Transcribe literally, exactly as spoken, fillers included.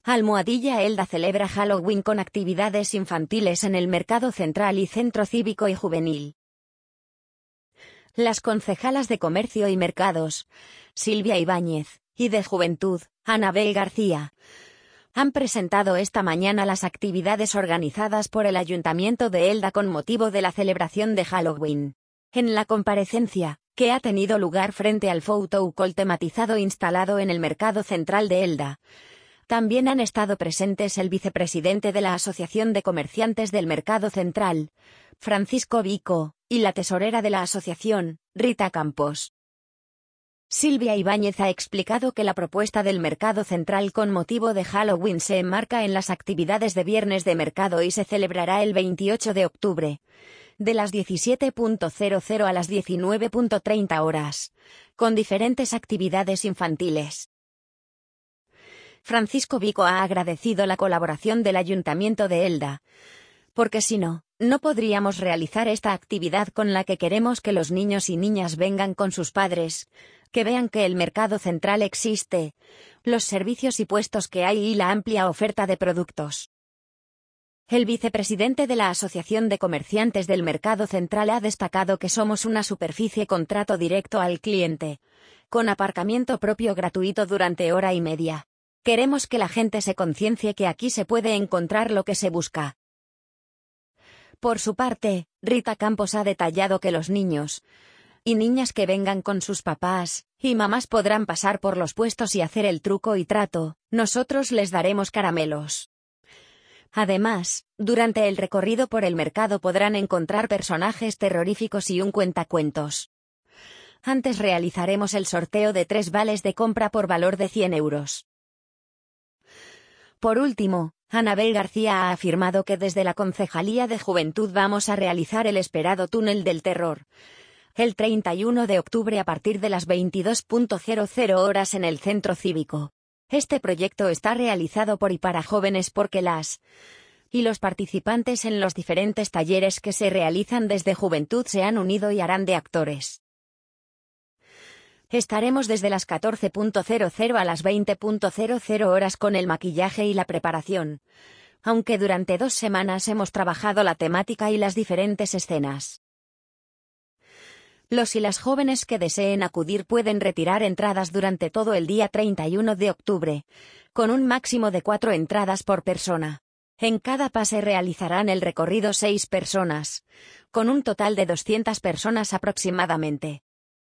Almohadilla Elda celebra Halloween con actividades infantiles en el Mercado Central y Centro Cívico y Juvenil. Las concejalas de Comercio y Mercados, Silvia Ibáñez, y de Juventud, Anabel García, han presentado esta mañana las actividades organizadas por el Ayuntamiento de Elda con motivo de la celebración de Halloween. En la comparecencia, que ha tenido lugar frente al photo call tematizado instalado en el Mercado Central de Elda, también han estado presentes el vicepresidente de la Asociación de Comerciantes del Mercado Central, Francisco Vico, y la tesorera de la asociación, Rita Campos. Silvia Ibáñez ha explicado que la propuesta del Mercado Central con motivo de Halloween se enmarca en las actividades de Viernes de Mercado y se celebrará el veintiocho de octubre, de las diecisiete cero cero a las diecinueve treinta horas, con diferentes actividades infantiles. Francisco Vico ha agradecido la colaboración del Ayuntamiento de Elda, porque si no, no podríamos realizar esta actividad con la que queremos que los niños y niñas vengan con sus padres, que vean que el mercado central existe, los servicios y puestos que hay y la amplia oferta de productos. El vicepresidente de la Asociación de Comerciantes del Mercado Central ha destacado que somos una superficie con trato directo al cliente, con aparcamiento propio gratuito durante hora y media. Queremos que la gente se conciencie que aquí se puede encontrar lo que se busca. Por su parte, Rita Campos ha detallado que los niños y niñas que vengan con sus papás y mamás podrán pasar por los puestos y hacer el truco y trato, nosotros les daremos caramelos. Además, durante el recorrido por el mercado podrán encontrar personajes terroríficos y un cuentacuentos. Antes realizaremos el sorteo de tres vales de compra por valor de cien euros. Por último, Anabel García ha afirmado que desde la Concejalía de Juventud vamos a realizar el esperado Túnel del Terror, el treinta y uno de octubre a partir de las veintidós cero horas en el Centro Cívico. Este proyecto está realizado por y para jóvenes porque las y los participantes en los diferentes talleres que se realizan desde Juventud se han unido y harán de actores. Estaremos desde las catorce cero cero a las veinte cero cero horas con el maquillaje y la preparación, aunque durante dos semanas hemos trabajado la temática y las diferentes escenas. Los y las jóvenes que deseen acudir pueden retirar entradas durante todo el día treinta y uno de octubre, con un máximo de cuatro entradas por persona. En cada pase realizarán el recorrido seis personas, con un total de doscientas personas aproximadamente.